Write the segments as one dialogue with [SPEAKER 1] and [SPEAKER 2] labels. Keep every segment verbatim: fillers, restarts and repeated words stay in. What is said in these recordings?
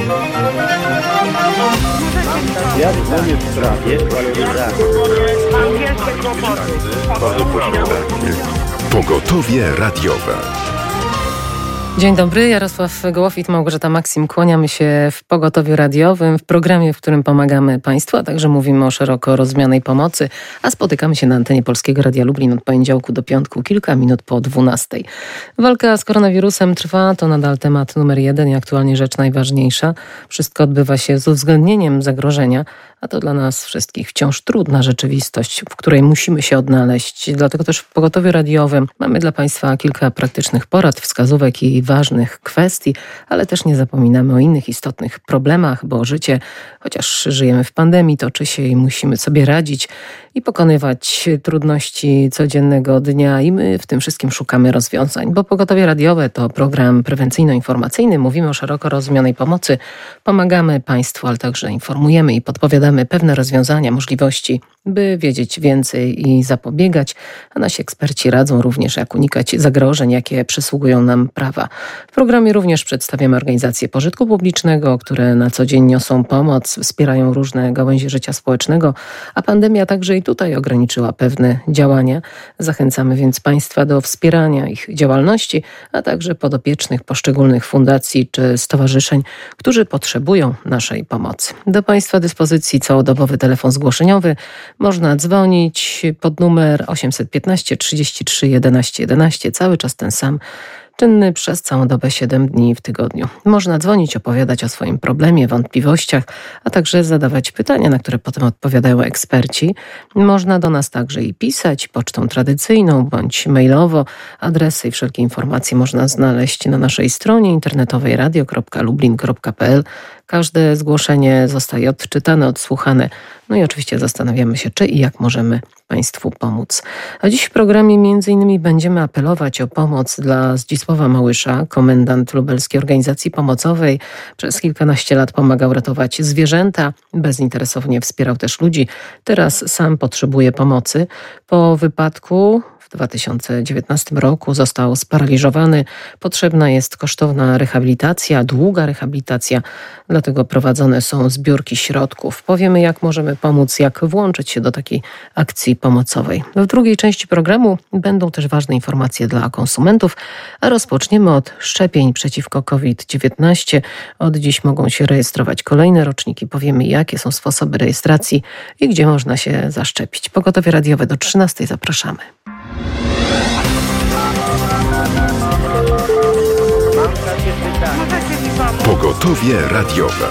[SPEAKER 1] Ja dzwonię w sprawie waloryzacji.
[SPEAKER 2] Bardzo proszę. Pogotowie radiowe.
[SPEAKER 3] Dzień dobry, Jarosław Gołofit, Małgorzata Maksim. Kłaniamy się w Pogotowiu Radiowym, w programie, w którym pomagamy Państwu, a także mówimy o szeroko rozumianej pomocy, a spotykamy się na antenie Polskiego Radia Lublin od poniedziałku do piątku, kilka minut po dwunastej. Walka z koronawirusem trwa, to nadal temat numer jeden i aktualnie rzecz najważniejsza. Wszystko odbywa się z uwzględnieniem zagrożenia, a to dla nas wszystkich wciąż trudna rzeczywistość, w której musimy się odnaleźć. Dlatego też w Pogotowiu Radiowym mamy dla Państwa kilka praktycznych porad, wskazówek i ważnych kwestii, ale też nie zapominamy o innych istotnych problemach, bo życie, chociaż żyjemy w pandemii, toczy się i musimy sobie radzić i pokonywać trudności codziennego dnia i my w tym wszystkim szukamy rozwiązań, bo Pogotowie Radiowe to program prewencyjno-informacyjny, mówimy o szeroko rozumianej pomocy, pomagamy Państwu, ale także informujemy i podpowiadamy pewne rozwiązania, możliwości, by wiedzieć więcej i zapobiegać, a nasi eksperci radzą również, jak unikać zagrożeń, jakie przysługują nam prawa. W programie również przedstawiamy organizacje pożytku publicznego, które na co dzień niosą pomoc, wspierają różne gałęzie życia społecznego, a pandemia także i tutaj ograniczyła pewne działania. Zachęcamy więc Państwa do wspierania ich działalności, a także podopiecznych poszczególnych fundacji czy stowarzyszeń, którzy potrzebują naszej pomocy. Do Państwa dyspozycji całodobowy telefon zgłoszeniowy. Można dzwonić pod numer osiemset piętnaście trzydzieści trzy jedenaście jedenaście, cały czas ten sam, czynny przez całą dobę, siedem dni w tygodniu. Można dzwonić, opowiadać o swoim problemie, wątpliwościach, a także zadawać pytania, na które potem odpowiadają eksperci. Można do nas także i pisać pocztą tradycyjną bądź mailowo. Adresy i wszelkie informacje można znaleźć na naszej stronie internetowej radio kropka lublin kropka p l. Każde zgłoszenie zostaje odczytane, odsłuchane. No i oczywiście zastanawiamy się, czy i jak możemy Państwu pomóc. A dziś w programie między innymi będziemy apelować o pomoc dla Zdzisława Małysza, komendant Lubelskiej Organizacji Pomocowej. Przez kilkanaście lat pomagał ratować zwierzęta, bezinteresownie wspierał też ludzi. Teraz sam potrzebuje pomocy. Po wypadku w dwa tysiące dziewiętnastym roku został sparaliżowany. Potrzebna jest kosztowna rehabilitacja, długa rehabilitacja, dlatego prowadzone są zbiórki środków. Powiemy, jak możemy pomóc, jak włączyć się do takiej akcji pomocowej. W drugiej części programu będą też ważne informacje dla konsumentów, a rozpoczniemy od szczepień przeciwko kowid dziewiętnaście. Od dziś mogą się rejestrować kolejne roczniki. Powiemy, jakie są sposoby rejestracji i gdzie można się zaszczepić. Pogotowie radiowe do trzynastej. Zapraszamy.
[SPEAKER 2] Pogotowie radiowe.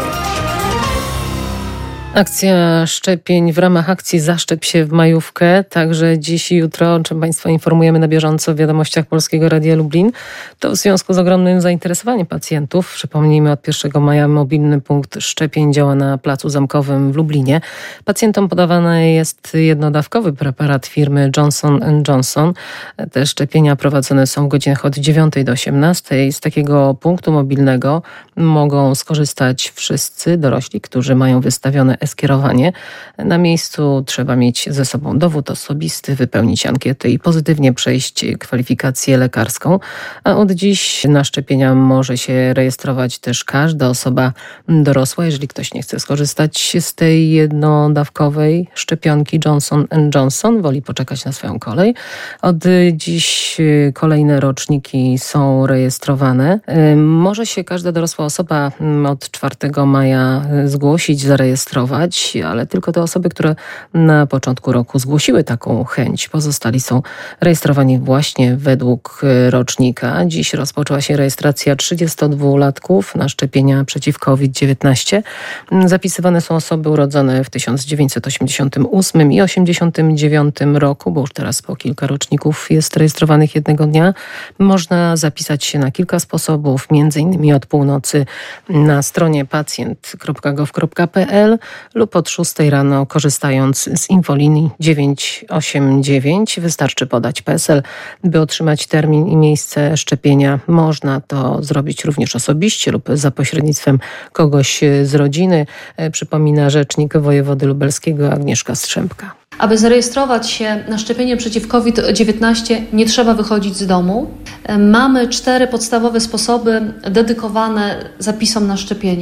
[SPEAKER 3] Akcja szczepień w ramach akcji Zaszczep się w majówkę. Także dziś i jutro, o czym Państwa informujemy na bieżąco w wiadomościach Polskiego Radia Lublin. To w związku z ogromnym zainteresowaniem pacjentów. Przypomnijmy, od pierwszego maja mobilny punkt szczepień działa na Placu Zamkowym w Lublinie. Pacjentom podawany jest jednodawkowy preparat firmy Johnson and Johnson. Te szczepienia prowadzone są w godzinach od dziewiątej do osiemnastej. Z takiego punktu mobilnego mogą skorzystać wszyscy dorośli, którzy mają wystawione e-skierowanie. Na miejscu trzeba mieć ze sobą dowód osobisty, wypełnić ankietę i pozytywnie przejść kwalifikację lekarską. A od dziś na szczepienia może się rejestrować też każda osoba dorosła. Jeżeli ktoś nie chce skorzystać z tej jednodawkowej szczepionki Johnson and Johnson, woli poczekać na swoją kolej. Od dziś kolejne roczniki są rejestrowane. Może się każda dorosła osoba od czwartego maja zgłosić, zarejestrować, ale tylko te osoby, które na początku roku zgłosiły taką chęć. Pozostali są rejestrowani właśnie według rocznika. Dziś rozpoczęła się rejestracja trzydziestodwulatków na szczepienia przeciw kowid dziewiętnaście. Zapisywane są osoby urodzone w tysiąc dziewięćset osiemdziesiątym ósmym i osiemdziesiątym dziewiątym roku, bo już teraz po kilka roczników jest rejestrowanych jednego dnia. Można zapisać się na kilka sposobów, między innymi od północy na stronie pacjent kropka gov kropka p l lub od szóstej rano, korzystając z infolinii dziewięć osiem dziewięć. Wystarczy podać P E S E L, by otrzymać termin i miejsce szczepienia. Można to zrobić również osobiście lub za pośrednictwem kogoś z rodziny, przypomina rzecznik wojewody lubelskiego Agnieszka Strzępka.
[SPEAKER 4] Aby zarejestrować się na szczepienie przeciw kowid dziewiętnaście, nie trzeba wychodzić z domu. Mamy cztery podstawowe sposoby dedykowane zapisom na szczepienie.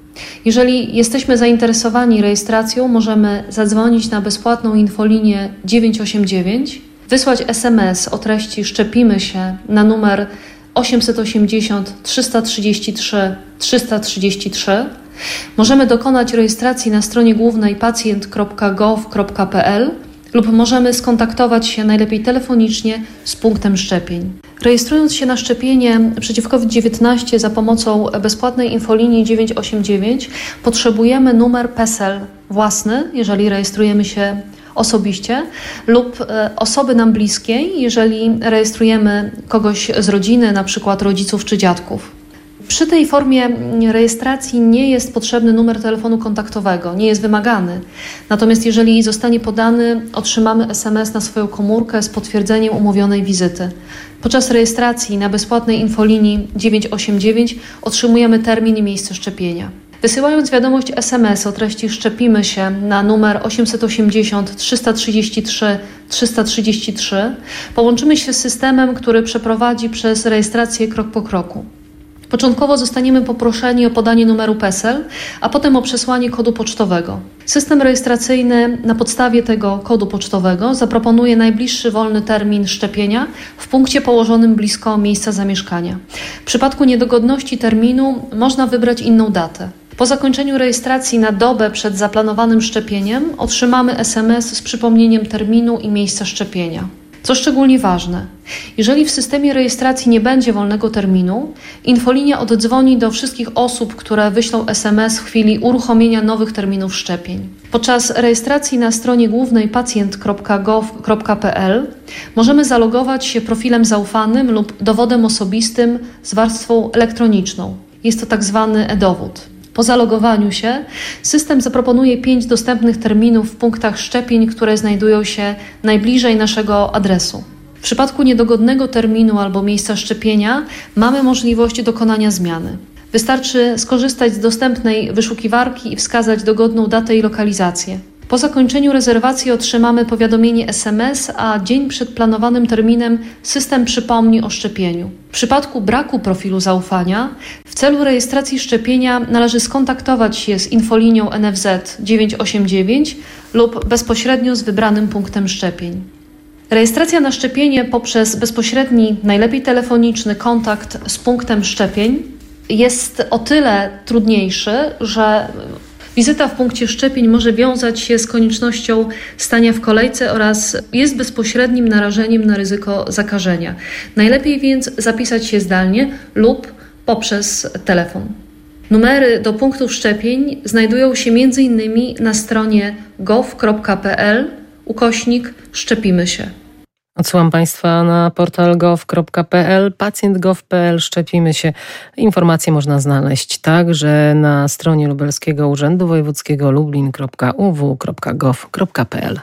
[SPEAKER 4] Jeżeli jesteśmy zainteresowani rejestracją, możemy zadzwonić na bezpłatną infolinię dziewięć osiem dziewięć, wysłać es em es o treści szczepimy się na numer osiemset osiemdziesiąt trzysta trzydzieści trzy trzysta trzydzieści trzy. Możemy dokonać rejestracji na stronie głównej pacjent kropka gov kropka pe el lub możemy skontaktować się najlepiej telefonicznie z punktem szczepień. Rejestrując się na szczepienie przeciw kowid dziewiętnaście za pomocą bezpłatnej infolinii dziewięć osiem dziewięć potrzebujemy numer pe es el własny, jeżeli rejestrujemy się osobiście, lub osoby nam bliskiej, jeżeli rejestrujemy kogoś z rodziny, na przykład rodziców czy dziadków. Przy tej formie rejestracji nie jest potrzebny numer telefonu kontaktowego, nie jest wymagany. Natomiast jeżeli zostanie podany, otrzymamy es em es na swoją komórkę z potwierdzeniem umówionej wizyty. Podczas rejestracji na bezpłatnej infolinii dziewięć osiem dziewięć otrzymujemy termin i miejsce szczepienia. Wysyłając wiadomość es em es o treści szczepimy się na numer osiemset osiemdziesiąt trzysta trzydzieści trzy trzysta trzydzieści trzy, połączymy się z systemem, który przeprowadzi przez rejestrację krok po kroku. Początkowo zostaniemy poproszeni o podanie numeru pe es el, a potem o przesłanie kodu pocztowego. System rejestracyjny na podstawie tego kodu pocztowego zaproponuje najbliższy wolny termin szczepienia w punkcie położonym blisko miejsca zamieszkania. W przypadku niedogodności terminu można wybrać inną datę. Po zakończeniu rejestracji na dobę przed zaplanowanym szczepieniem otrzymamy es em es z przypomnieniem terminu i miejsca szczepienia. Co szczególnie ważne, jeżeli w systemie rejestracji nie będzie wolnego terminu, infolinia oddzwoni do wszystkich osób, które wyślą es em es w chwili uruchomienia nowych terminów szczepień. Podczas rejestracji na stronie głównej pacjent kropka gov kropka pe el możemy zalogować się profilem zaufanym lub dowodem osobistym z warstwą elektroniczną. Jest to tak zwany e-dowód. Po zalogowaniu się system zaproponuje pięć dostępnych terminów w punktach szczepień, które znajdują się najbliżej naszego adresu. W przypadku niedogodnego terminu albo miejsca szczepienia mamy możliwość dokonania zmiany. Wystarczy skorzystać z dostępnej wyszukiwarki i wskazać dogodną datę i lokalizację. Po zakończeniu rezerwacji otrzymamy powiadomienie es em es, a dzień przed planowanym terminem system przypomni o szczepieniu. W przypadku braku profilu zaufania, w celu rejestracji szczepienia należy skontaktować się z infolinią en ef zet dziewięć osiem dziewięć lub bezpośrednio z wybranym punktem szczepień. Rejestracja na szczepienie poprzez bezpośredni, najlepiej telefoniczny kontakt z punktem szczepień jest o tyle trudniejszy, że wizyta w punkcie szczepień może wiązać się z koniecznością stania w kolejce oraz jest bezpośrednim narażeniem na ryzyko zakażenia. Najlepiej więc zapisać się zdalnie lub poprzez telefon. Numery do punktów szczepień znajdują się między innymi na stronie gov kropka pe el ukośnik szczepimy się.
[SPEAKER 3] Odsyłam Państwa na portal gov kropka pe el, pacjent kropka gov kropka pe el, szczepimy się. Informacje można znaleźć także na stronie Lubelskiego Urzędu Wojewódzkiego lublin kropka u w kropka gov kropka pe el.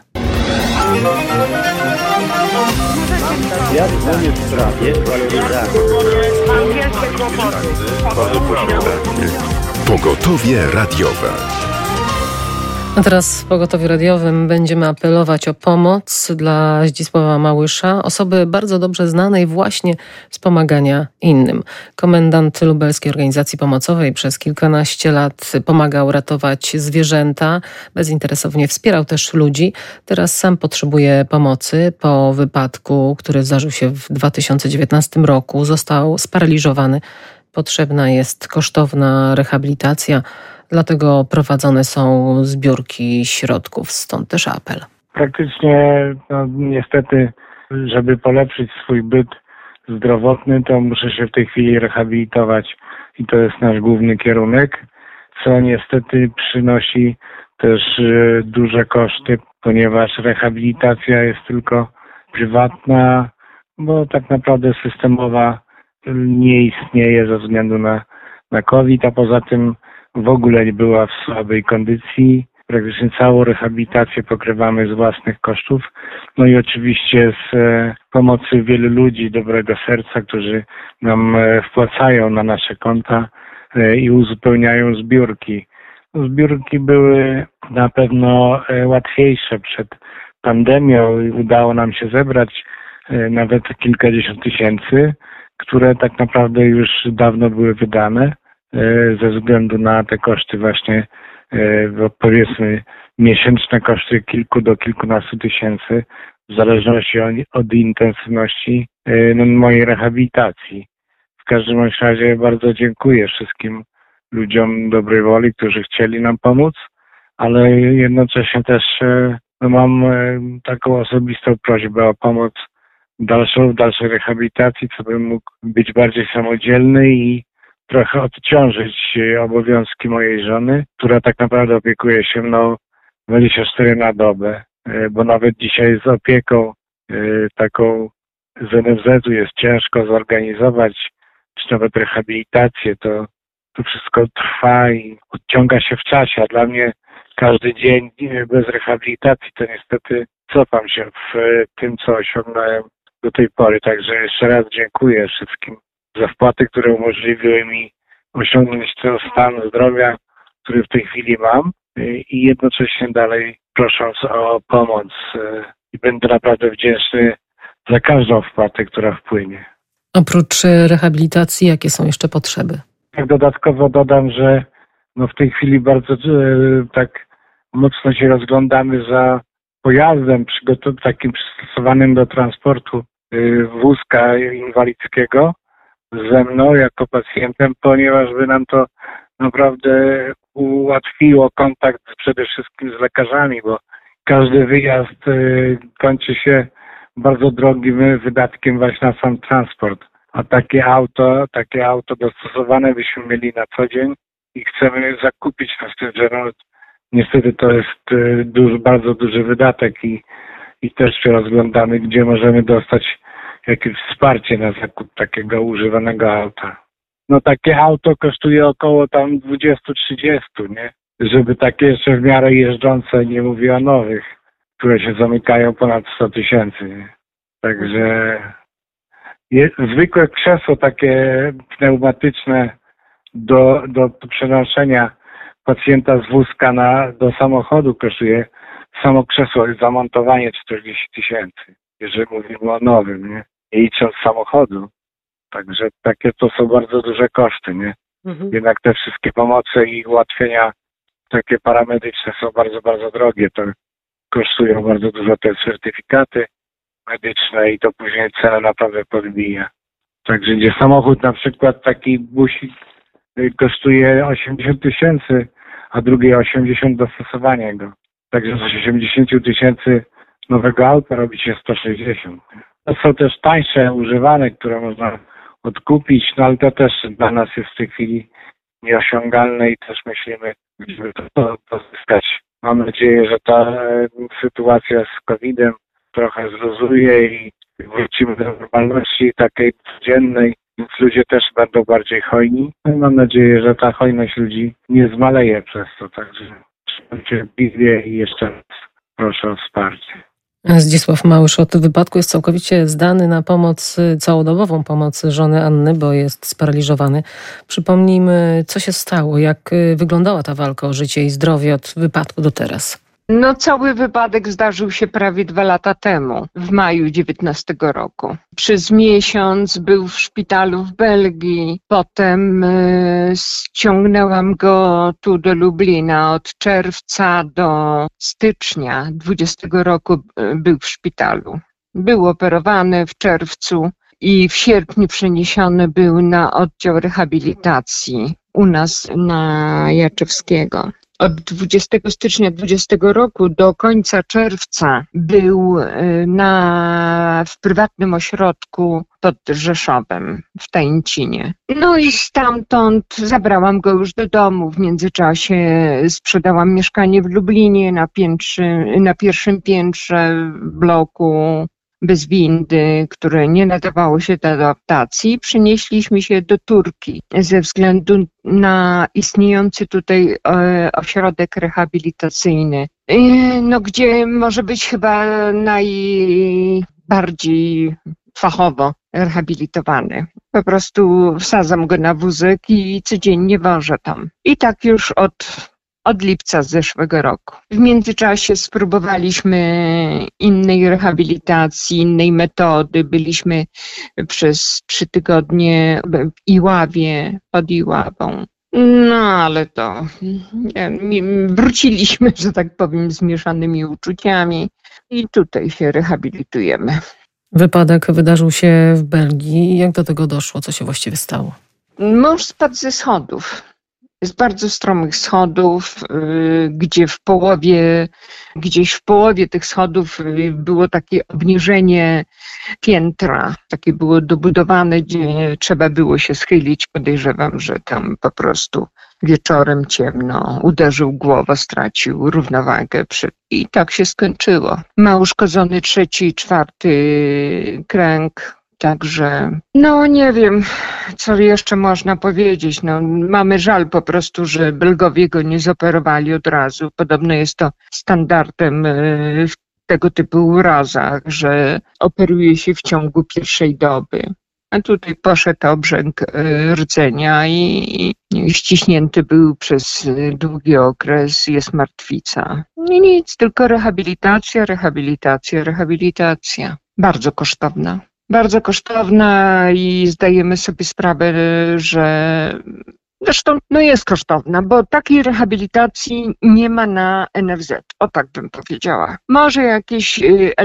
[SPEAKER 1] Ja dzwonię w sprawie waloryzacji.
[SPEAKER 2] Pogotowie radiowe.
[SPEAKER 3] A teraz w Pogotowiu Radiowym będziemy apelować o pomoc dla Zdzisława Małysza, osoby bardzo dobrze znanej właśnie z pomagania innym. Komendant Lubelskiej Organizacji Pomocowej przez kilkanaście lat pomagał ratować zwierzęta, bezinteresownie wspierał też ludzi. Teraz sam potrzebuje pomocy. Po wypadku, który zdarzył się w dwa tysiące dziewiętnastym roku, został sparaliżowany. Potrzebna jest kosztowna rehabilitacja. Dlatego prowadzone są zbiórki środków, stąd też apel.
[SPEAKER 5] Praktycznie, no, niestety, żeby polepszyć swój byt zdrowotny, to muszę się w tej chwili rehabilitować i to jest nasz główny kierunek, co niestety przynosi też duże koszty, ponieważ rehabilitacja jest tylko prywatna, bo tak naprawdę systemowa nie istnieje ze względu na, na COVID, a poza tym w ogóle nie była w słabej kondycji. Praktycznie całą rehabilitację pokrywamy z własnych kosztów. No i oczywiście z e, pomocy wielu ludzi dobrego serca, którzy nam e, wpłacają na nasze konta e, i uzupełniają zbiórki. Zbiórki były na pewno e, łatwiejsze przed pandemią i udało nam się zebrać e, nawet kilkadziesiąt tysięcy, które tak naprawdę już dawno były wydane. ze względu na te koszty właśnie, bo powiedzmy miesięczne koszty kilku do kilkunastu tysięcy w zależności od, od intensywności no, mojej rehabilitacji. W każdym razie bardzo dziękuję wszystkim ludziom dobrej woli, którzy chcieli nam pomóc, ale jednocześnie też no, mam taką osobistą prośbę o pomoc dalszą, w dalszej rehabilitacji, co bym mógł być bardziej samodzielny i trochę odciążyć obowiązki mojej żony, która tak naprawdę opiekuje się mną dwadzieścia cztery na dobę, bo nawet dzisiaj z opieką taką z N F Z u jest ciężko zorganizować, czy nawet rehabilitację, to, to wszystko trwa i odciąga się w czasie, a dla mnie każdy dzień bez rehabilitacji to niestety cofam się w tym, co osiągnąłem do tej pory. Także jeszcze raz dziękuję wszystkim za wpłaty, które umożliwiły mi osiągnąć ten stan zdrowia, który w tej chwili mam i jednocześnie dalej prosząc o pomoc i będę naprawdę wdzięczny za każdą wpłatę, która wpłynie.
[SPEAKER 3] Oprócz rehabilitacji, jakie są jeszcze potrzeby?
[SPEAKER 5] Tak dodatkowo dodam, że no w tej chwili bardzo e, tak mocno się rozglądamy za pojazdem przygotow- takim przystosowanym do transportu e, wózka inwalidzkiego ze mną jako pacjentem, ponieważ by nam to naprawdę ułatwiło kontakt przede wszystkim z lekarzami, bo każdy wyjazd e, kończy się bardzo drogim wydatkiem właśnie na sam transport. A takie auto, takie auto dostosowane byśmy mieli na co dzień i chcemy zakupić to, z tym, że no, niestety to jest duży, bardzo duży wydatek i, i też się rozglądamy, gdzie możemy dostać jakieś wsparcie na zakup takiego używanego auta. No takie auto kosztuje około tam dwadzieścia do trzydziestu, nie? Żeby takie jeszcze w miarę jeżdżące, nie mówię o nowych, które się zamykają ponad sto tysięcy, nie? Także jest, zwykłe krzesło takie pneumatyczne do, do przenoszenia pacjenta z wózka na, do samochodu kosztuje samo krzesło, zamontowanie czterdzieści tysięcy, jeżeli mówimy o nowym, nie? Nie licząc samochodu. Także takie to są bardzo duże koszty, nie? Mhm. Jednak te wszystkie pomoce i ułatwienia takie paramedyczne są bardzo, bardzo drogie. To kosztują bardzo dużo te certyfikaty medyczne i to później cenę naprawdę podbija. Także gdzie samochód na przykład taki busik kosztuje osiemdziesiąt tysięcy, a drugi osiemdziesiąt dostosowania go. Także z osiemdziesiąt tysięcy nowego auta robi się sto sześćdziesiąt. To są też tańsze, używane, które można odkupić, no ale to też dla nas jest w tej chwili nieosiągalne i też myślimy, żeby to pozyskać. Mam nadzieję, że ta e, sytuacja z kowidem trochę zluzuje i wrócimy do normalności takiej codziennej, więc ludzie też będą bardziej hojni. No i mam nadzieję, że ta hojność ludzi nie zmaleje przez to, także trzymam cierpliwie i jeszcze raz proszę o wsparcie.
[SPEAKER 3] Zdzisław Małysz od wypadku jest całkowicie zdany na pomoc, całodobową pomoc żony Anny, bo jest sparaliżowany. Przypomnijmy, co się stało, jak wyglądała ta walka o życie i zdrowie od wypadku do teraz.
[SPEAKER 6] No cały wypadek zdarzył się prawie dwa lata temu, w maju dziewiętnastego roku. Przez miesiąc był w szpitalu w Belgii, potem y, ściągnęłam go tu do Lublina. Od czerwca do stycznia dwudziestego roku y, był w szpitalu. Był operowany w czerwcu i w sierpniu przeniesiony był na oddział rehabilitacji u nas na Jaczewskiego. Od dwudziestego stycznia dwudziestego roku do końca czerwca był na, w prywatnym ośrodku pod Rzeszowem w Tańcinie. No i stamtąd zabrałam go już do domu. W międzyczasie sprzedałam mieszkanie w Lublinie na, piętrze, na pierwszym piętrze bloku bez windy, które nie nadawało się do adaptacji. Przenieśliśmy się do Turki ze względu na istniejący tutaj e, ośrodek rehabilitacyjny, e, no, gdzie może być chyba najbardziej fachowo rehabilitowany. Po prostu wsadzam go na wózek i codziennie wożę tam. I tak już od Od lipca zeszłego roku. W międzyczasie spróbowaliśmy innej rehabilitacji, innej metody. Byliśmy przez trzy tygodnie w Iławie, pod Iławą. No ale to nie, wróciliśmy, że tak powiem, z mieszanymi uczuciami i tutaj się rehabilitujemy.
[SPEAKER 3] Wypadek wydarzył się w Belgii. Jak do tego doszło? Co się właściwie stało?
[SPEAKER 6] Mąż spadł ze schodów. Z bardzo stromych schodów, yy, gdzie w połowie, gdzieś w połowie tych schodów yy, było takie obniżenie piętra. Takie było dobudowane, gdzie trzeba było się schylić. Podejrzewam, że tam po prostu wieczorem ciemno, uderzył głowę, stracił równowagę przy... i tak się skończyło. Ma uszkodzony trzeci i czwarty kręg. Także, no nie wiem, co jeszcze można powiedzieć. No, mamy żal po prostu, że Belgowie go nie zoperowali od razu. Podobno jest to standardem w tego typu urazach, że operuje się w ciągu pierwszej doby. A tutaj poszedł obrzęk rdzenia i ściśnięty był przez długi okres, jest martwica. I nic, tylko rehabilitacja, rehabilitacja, rehabilitacja. Bardzo kosztowna. Bardzo kosztowna i zdajemy sobie sprawę, że zresztą no jest kosztowna, bo takiej rehabilitacji nie ma na N F Z, o tak bym powiedziała. Może jakieś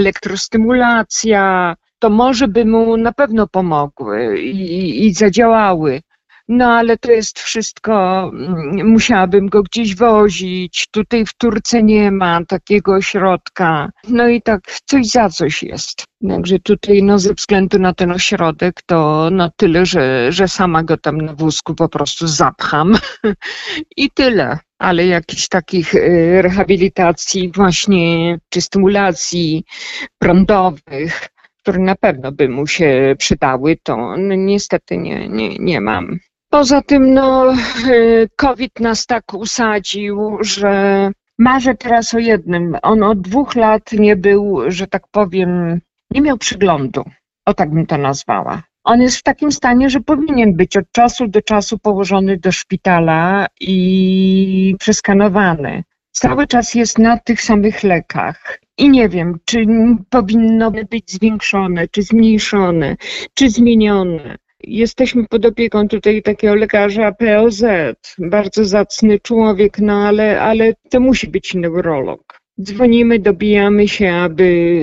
[SPEAKER 6] elektrostymulacja, to może by mu na pewno pomogły i, i zadziałały. No ale to jest wszystko, musiałabym go gdzieś wozić, tutaj w Turce nie ma takiego ośrodka, no i tak coś za coś jest. Także tutaj no ze względu na ten ośrodek to no tyle, że, że sama go tam na wózku po prostu zapcham i tyle. Ale jakichś takich rehabilitacji właśnie, czy stymulacji prądowych, które na pewno by mu się przydały, to no, niestety nie, nie, nie mam. Poza tym no, COVID nas tak usadził, że marzę teraz o jednym. On od dwóch lat nie był, że tak powiem, nie miał przyglądu. O tak bym to nazwała. On jest w takim stanie, że powinien być od czasu do czasu położony do szpitala i przeskanowany. Cały czas jest na tych samych lekach. I nie wiem, czy powinno być zwiększone, czy zmniejszone, czy zmienione. Jesteśmy pod opieką tutaj takiego lekarza P O Z, bardzo zacny człowiek, no ale, ale to musi być neurolog. Dzwonimy, dobijamy się, aby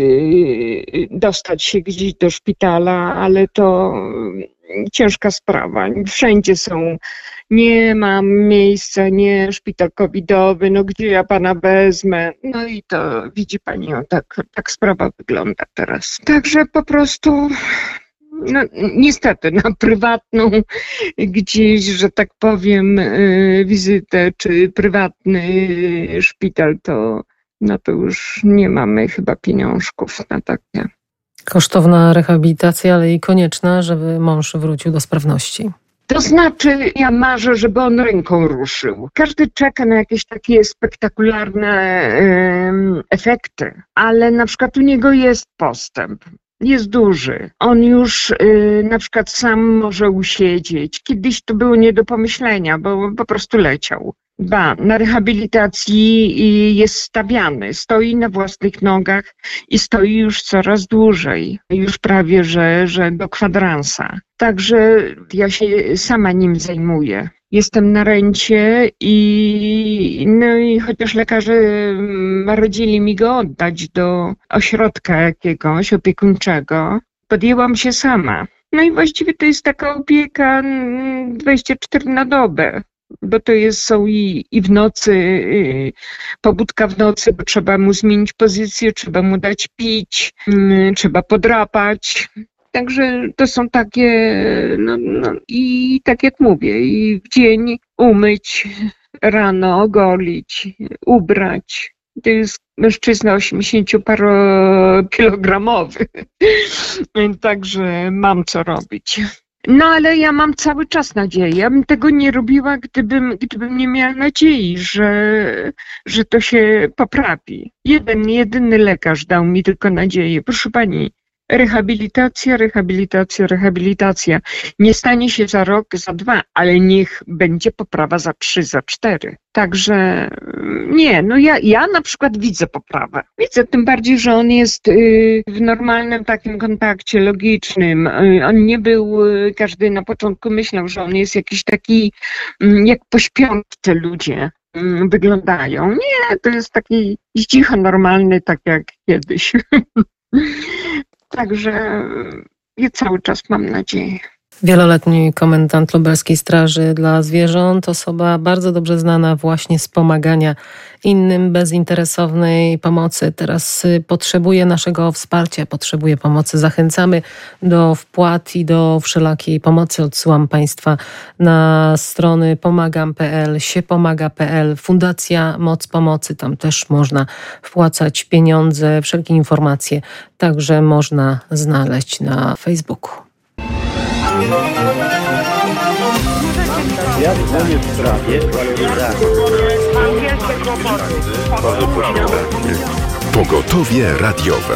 [SPEAKER 6] dostać się gdzieś do szpitala, ale to ciężka sprawa. Wszędzie są, nie mam miejsca, nie szpital covidowy, no gdzie ja pana wezmę? No i to widzi pani, o, tak, tak sprawa wygląda teraz. Także po prostu... No, niestety na prywatną gdzieś, że tak powiem, wizytę czy prywatny szpital, to, no to już nie mamy chyba pieniążków na takie.
[SPEAKER 3] Kosztowna rehabilitacja, ale i konieczna, żeby mąż wrócił do sprawności.
[SPEAKER 6] To znaczy, ja marzę, żeby on ręką ruszył. Każdy czeka na jakieś takie spektakularne um, efekty, ale na przykład u niego jest postęp. Jest duży. On już y, na przykład sam może usiedzieć. Kiedyś to było nie do pomyślenia, bo po prostu leciał. Ba, na rehabilitacji jest stawiany, stoi na własnych nogach i stoi już coraz dłużej. Już prawie, że, że do kwadransa. Także ja się sama nim zajmuję. Jestem na rencie i, no i chociaż lekarze radzili mi go oddać do ośrodka jakiegoś opiekuńczego, podjęłam się sama. No i właściwie to jest taka opieka dwadzieścia cztery na dobę, bo to jest, są i, i w nocy, y, pobudka w nocy, bo trzeba mu zmienić pozycję, trzeba mu dać pić, y, trzeba podrapać. Także to są takie, no, no i tak jak mówię, i w dzień umyć, rano ogolić, ubrać. To jest mężczyzna osiemdziesięcioparokilogramowy, także mam co robić. No ale ja mam cały czas nadzieję. Ja bym tego nie robiła, gdybym, gdybym nie miała nadziei, że, że to się poprawi. Jeden, jedyny lekarz dał mi tylko nadzieję. Proszę pani, Rehabilitacja, rehabilitacja, rehabilitacja. Nie stanie się za rok, za dwa, ale niech będzie poprawa za trzy, za cztery. Także nie, no ja, ja na przykład widzę poprawę. Widzę, tym bardziej, że on jest y, w normalnym takim kontakcie logicznym. Y, on nie był, y, każdy na początku myślał, że on jest jakiś taki, y, jak po śpiączce ludzie y, wyglądają. Nie, to jest taki cicho normalny, tak jak kiedyś. Także ja cały czas mam nadzieję.
[SPEAKER 3] Wieloletni komendant Lubelskiej Straży dla Zwierząt, osoba bardzo dobrze znana właśnie z pomagania innym, bezinteresownej pomocy. Teraz potrzebuje naszego wsparcia, potrzebuje pomocy. Zachęcamy do wpłat i do wszelakiej pomocy. Odsyłam Państwa na strony pomagam kropka p l, siepomaga kropka p l, Fundacja Moc Pomocy. Tam też można wpłacać pieniądze, wszelkie informacje także można znaleźć na Facebooku.
[SPEAKER 1] Ja dzwonię w sprawie waloryzacji.
[SPEAKER 2] Pogotowie radiowe.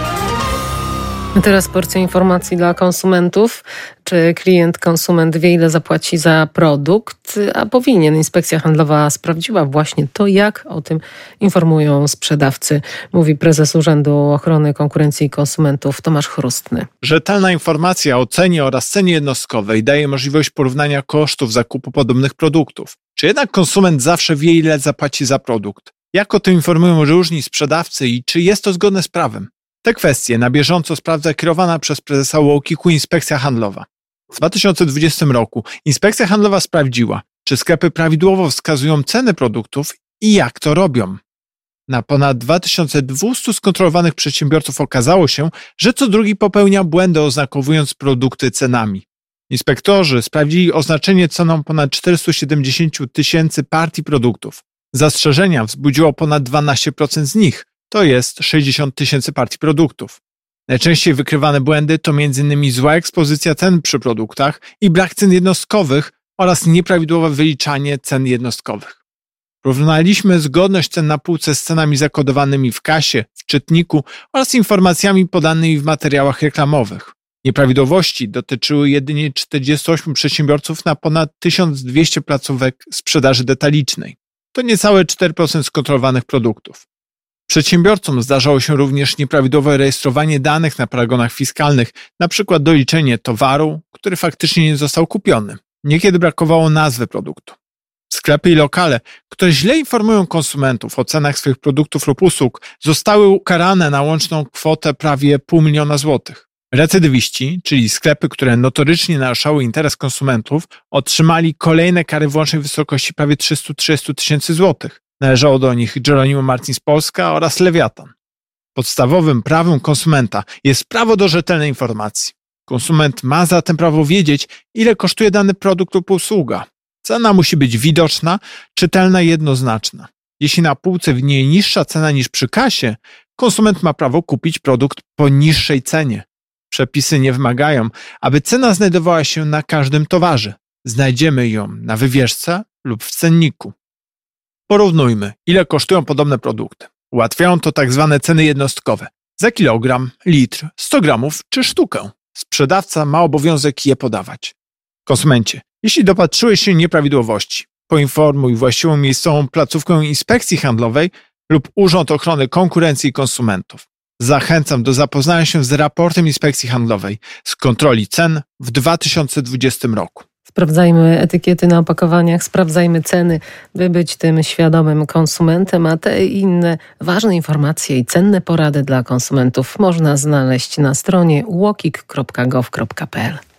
[SPEAKER 3] Teraz porcja informacji dla konsumentów. Czy klient, konsument wie, ile zapłaci za produkt, a powinien? Inspekcja Handlowa sprawdziła właśnie to, jak o tym informują sprzedawcy, mówi prezes Urzędu Ochrony Konkurencji i Konsumentów Tomasz Chrustny.
[SPEAKER 7] Rzetelna informacja o cenie oraz cenie jednostkowej daje możliwość porównania kosztów zakupu podobnych produktów. Czy jednak konsument zawsze wie, ile zapłaci za produkt? Jak o tym informują różni sprzedawcy i czy jest to zgodne z prawem? Te kwestie na bieżąco sprawdza kierowana przez prezesa U O K I K-u Inspekcja Handlowa. W dwa tysiące dwudziestym roku Inspekcja Handlowa sprawdziła, czy sklepy prawidłowo wskazują ceny produktów i jak to robią. Na ponad dwa tysiące dwieście skontrolowanych przedsiębiorców okazało się, że co drugi popełnia błędy, oznakowując produkty cenami. Inspektorzy sprawdzili oznaczenie ceną ponad czterysta siedemdziesiąt tysięcy partii produktów. Zastrzeżenia wzbudziło ponad dwanaście procent z nich. To jest sześćdziesiąt tysięcy partii produktów. Najczęściej wykrywane błędy to między innymi zła ekspozycja cen przy produktach i brak cen jednostkowych oraz nieprawidłowe wyliczanie cen jednostkowych. Porównaliśmy zgodność cen na półce z cenami zakodowanymi w kasie, w czytniku oraz informacjami podanymi w materiałach reklamowych. Nieprawidłowości dotyczyły jedynie czterdziestu ośmiu przedsiębiorców na ponad tysiąc dwieście placówek sprzedaży detalicznej. To niecałe cztery procent skontrolowanych produktów. Przedsiębiorcom zdarzało się również nieprawidłowe rejestrowanie danych na paragonach fiskalnych, np. doliczenie towaru, który faktycznie nie został kupiony. Niekiedy brakowało nazwy produktu. Sklepy i lokale, które źle informują konsumentów o cenach swoich produktów lub usług, zostały ukarane na łączną kwotę prawie pół miliona złotych. Recydywiści, czyli sklepy, które notorycznie naruszały interes konsumentów, otrzymali kolejne kary w łącznej wysokości prawie trzysta trzydzieści tysięcy złotych. Należało do nich Jeronimo Martins Polska oraz Lewiatan. Podstawowym prawem konsumenta jest prawo do rzetelnej informacji. Konsument ma zatem prawo wiedzieć, ile kosztuje dany produkt lub usługa. Cena musi być widoczna, czytelna i jednoznaczna. Jeśli na półce widnieje niższa cena niż przy kasie, konsument ma prawo kupić produkt po niższej cenie. Przepisy nie wymagają, aby cena znajdowała się na każdym towarze. Znajdziemy ją na wywieszce lub w cenniku. Porównujmy, ile kosztują podobne produkty. Ułatwiają to tak zwane ceny jednostkowe. Za kilogram, litr, sto gramów czy sztukę. Sprzedawca ma obowiązek je podawać. Konsumencie, jeśli dopatrzyłeś się nieprawidłowości, poinformuj właściwą miejscową placówkę Inspekcji Handlowej lub Urząd Ochrony Konkurencji i Konsumentów. Zachęcam do zapoznania się z raportem Inspekcji Handlowej z kontroli cen w dwa tysiące dwudziestym roku.
[SPEAKER 3] Sprawdzajmy etykiety na opakowaniach, sprawdzajmy ceny, by być tym świadomym konsumentem, a te i inne ważne informacje i cenne porady dla konsumentów można znaleźć na stronie uokik kropka gov kropka p l.